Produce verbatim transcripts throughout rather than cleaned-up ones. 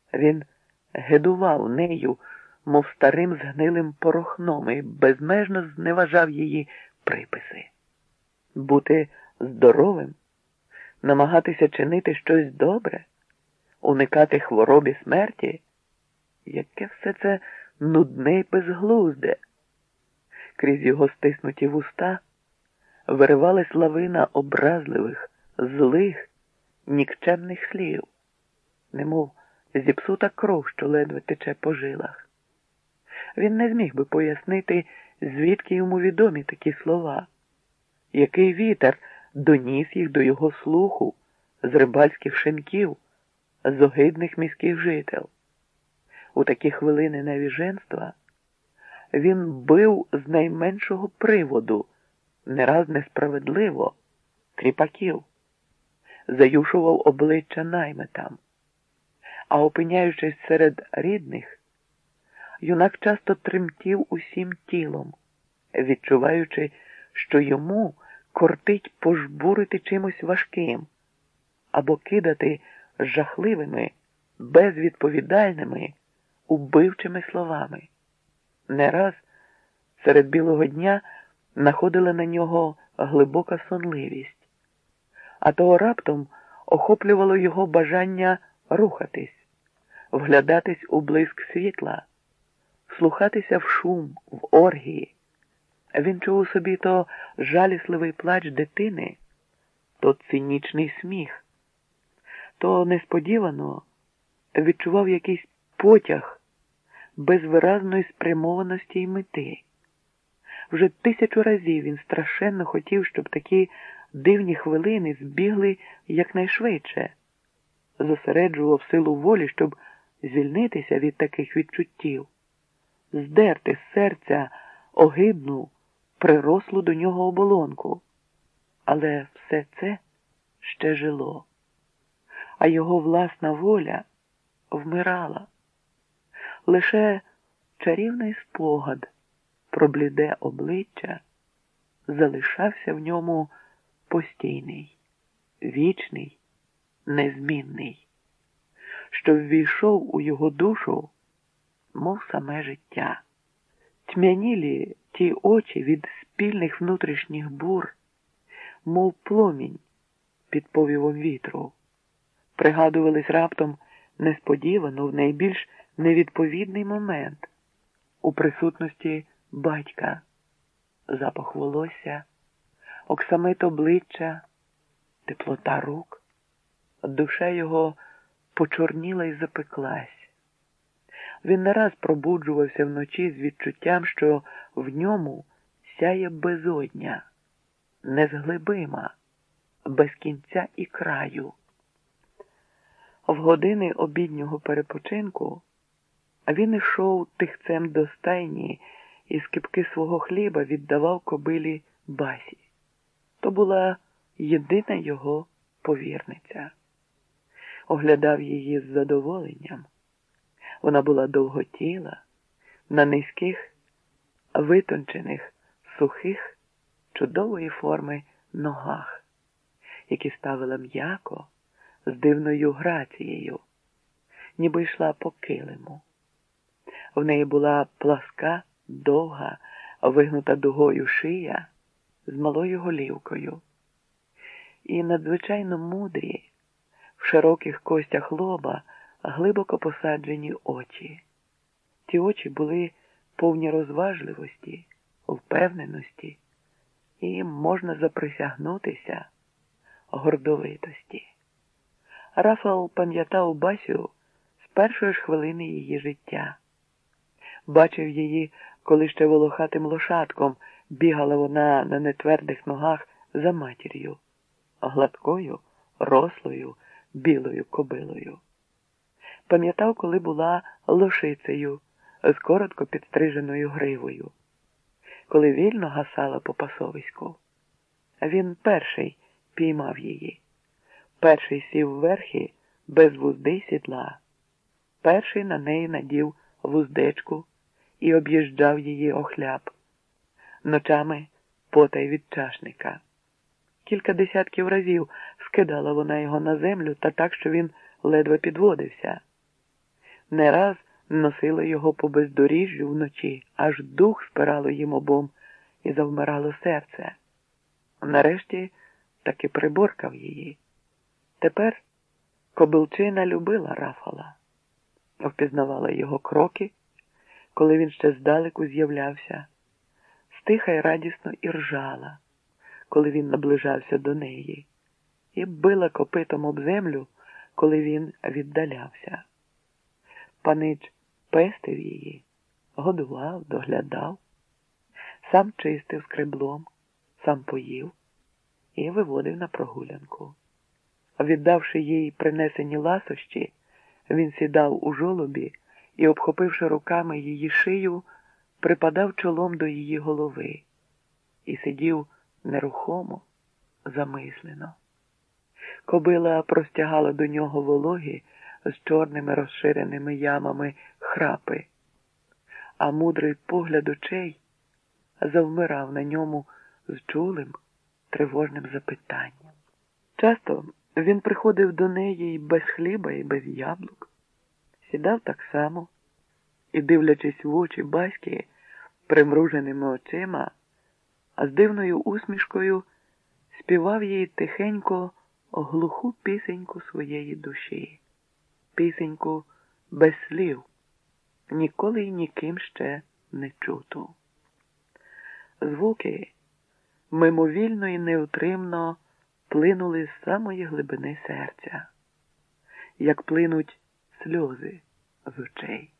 Він гидував нею, мов старим згнилим порохном, і безмежно зневажав її приписи. Бути здоровим, намагатися чинити щось добре, уникати хвороб і смерті – яке все це нудне й безглузде. Крізь його стиснуті вуста виривалась лавина образливих, злих, нікчемних слів, немов зіпсута кров, що ледве тече по жилах. Він не зміг би пояснити, звідки йому відомі такі слова, який вітер доніс їх до його слуху з рибальських шинків, з огидних міських жител. У такі хвилини навіженства він бив з найменшого приводу, не раз несправедливо, кріпаків, заюшував обличчя наймитам. А опиняючись серед рідних, юнак часто тремтів усім тілом, відчуваючи, що йому кортить пожбурити чимось важким або кидати жахливими, безвідповідальними, убивчими словами. Не раз серед білого дня находила на нього глибока сонливість, а того раптом охоплювало його бажання рухатись, вглядатись у блиск світла, слухатися в шум, в оргії. Він чув у собі то жалісливий плач дитини, то цинічний сміх, то несподівано відчував якийсь потяг без виразної спрямованості й мети. Вже тисячу разів він страшенно хотів, щоб такі дивні хвилини збігли якнайшвидше, зосереджував силу волі, щоб звільнитися від таких відчуттів, здерти з серця огидну, прирослу до нього оболонку. Але все це ще жило, а його власна воля вмирала. Лише чарівний спогад про бліде обличчя залишався в ньому постійний, вічний, незмінний, що ввійшов у його душу, мов саме життя. Тьмянілі ті очі від спільних внутрішніх бур, мов пломінь під повівом вітру, пригадувались раптом несподівано в найбільш невідповідний момент у присутності батька. Запах волосся, оксамит обличчя, теплота рук. Душа його почорніла і запеклась. Він не раз пробуджувався вночі з відчуттям, що в ньому сяє безодня, незглибима, без кінця і краю. В години обіднього перепочинку він ішов тихцем до стайні і з кипки свого хліба віддавав кобилі Басі. То була єдина його повірниця. Оглядав її з задоволенням. Вона була довготіла, на низьких, витончених, сухих, чудової форми ногах, які ставила м'яко, з дивною грацією, ніби йшла по килиму. В неї була пласка, довга, вигнута дугою шия з малою голівкою. І надзвичайно мудрі, в широких костях лоба, глибоко посаджені очі. Ті очі були повні розважливості, впевненості і, можна заприсягнутися, гордовитості. Рафал пам'ятав Басю з першої ж хвилини її життя. Бачив її, коли ще волохатим лошадком бігала вона на нетвердих ногах за матір'ю, гладкою, рослою, білою кобилою. Пам'ятав, коли була лошицею з коротко підстриженою гривою, коли вільно гасала по пасовиську. Він перший піймав її, перший сів верхи без вузди й сідла, перший на неї надів вуздечку і об'їжджав її охляп, ночами потай від чашника. Кілька десятків разів скидала вона його на землю та так, що він ледве підводився. Не раз носило його по бездоріжжю вночі, аж дух спирало їм обом і завмирало серце. Нарешті таки приборкав її. Тепер кобилчина любила Рафала, впізнавала його кроки, коли він ще здалеку з'являвся, стиха й радісно іржала, коли він наближався до неї, і била копитом об землю, коли він віддалявся. Панич пестив її, годував, доглядав, сам чистив скреблом, сам поїв і виводив на прогулянку. Віддавши їй принесені ласощі, він сідав у жолобі і, обхопивши руками її шию, припадав чолом до її голови і сидів нерухомо, замислено. Кобила простягала до нього вологі з чорними розширеними ямами храпи, а мудрий погляд очей завмирав на ньому з чулим, тривожним запитанням. Часто він приходив до неї без хліба і без яблук, сідав так само і, дивлячись в очі батьки примруженими очима, а з дивною усмішкою співав їй тихенько глуху пісеньку своєї душі. Пісеньку без слів, ніколи й ніким ще не чуту. Звуки мимовільно і неутримно плинули з самої глибини серця, як плинуть сльози з очей.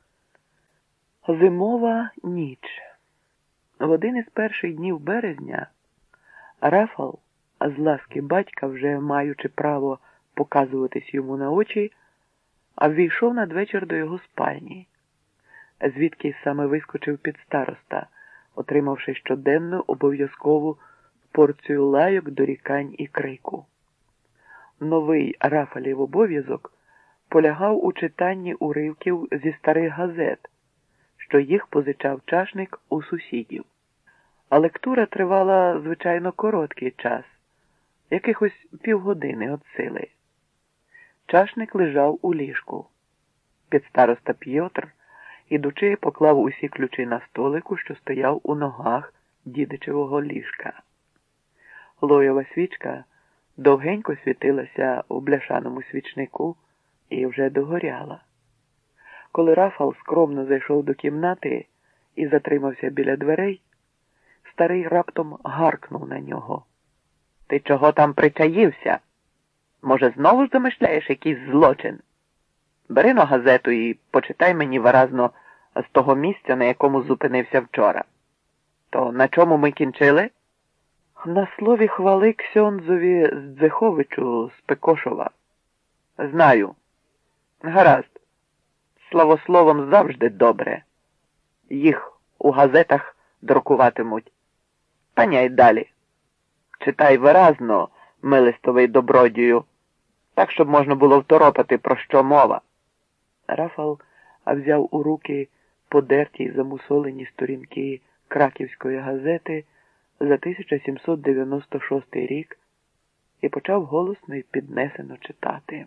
Зимова ніч. В один із перших днів березня Рафал, з ласки батька, вже маючи право показуватись йому на очі, а ввійшов надвечір до його спальні, звідки саме вискочив підстароста, отримавши щоденну обов'язкову порцію лайок, дорікань і крику. Новий Рафалів обов'язок полягав у читанні уривків зі старих газет, що їх позичав чашник у сусідів. А лектура тривала, звичайно, короткий час, якихось півгодини від сили. Чашник лежав у ліжку. Підстароста П'єтр, ідучи, поклав усі ключі на столику, що стояв у ногах дідичевого ліжка. Лоєва свічка довгенько світилася у бляшаному свічнику і вже догоряла. Коли Рафал скромно зайшов до кімнати і затримався біля дверей, старий раптом гаркнув на нього. «Ти чого там причаївся? Може, знову ж замишляєш якийсь злочин? Бери-но газету і почитай мені виразно з того місця, на якому зупинився вчора. То на чому ми кінчили?» «На слові хвали Ксьондзові Здзеховичу з Пекошова». «Знаю. Гаразд. Славословом завжди добре. Їх у газетах друкуватимуть. Паняй далі. Читай виразно, милистовий добродію, так, щоб можна було второпати, про що мова». Рафал взяв у руки подерті й замусолені сторінки краківської газети за тисяча сімсот дев'яносто шостий рік і почав голосно й піднесено читати.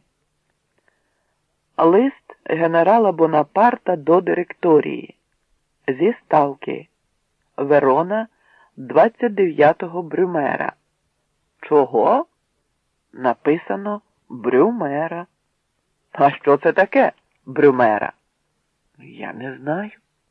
Лист генерала Бонапарта до директорії. Зі Ставки. Верона, двадцять дев'ятого Брюмера. Чого? Написано Брюмера. А що це таке Брюмера? Я не знаю.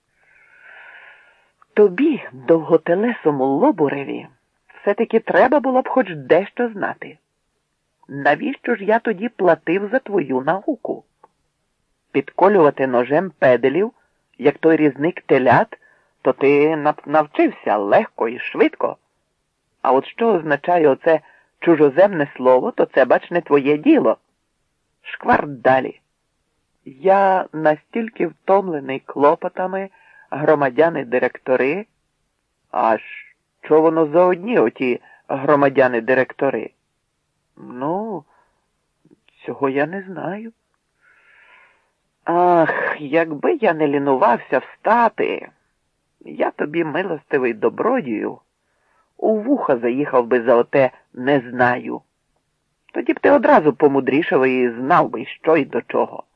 Тобі, довготелесому Лобуреві, все-таки треба було б хоч дещо знати. Навіщо ж я тоді платив за твою науку? Підколювати ножем педелів, як той різник телят, то ти навчився легко і швидко. А от що означає оце чужоземне слово, то це, бач, не твоє діло. Шкварт далі. Я настільки втомлений клопотами, громадяни-директори. А що воно за одні оті громадяни-директори? Ну, цього я не знаю. Ах, якби я не лінувався встати, я тобі, милостивий добродію, у вуха заїхав би за оте «не знаю». Тоді б ти одразу помудрішав і знав би, що й до чого.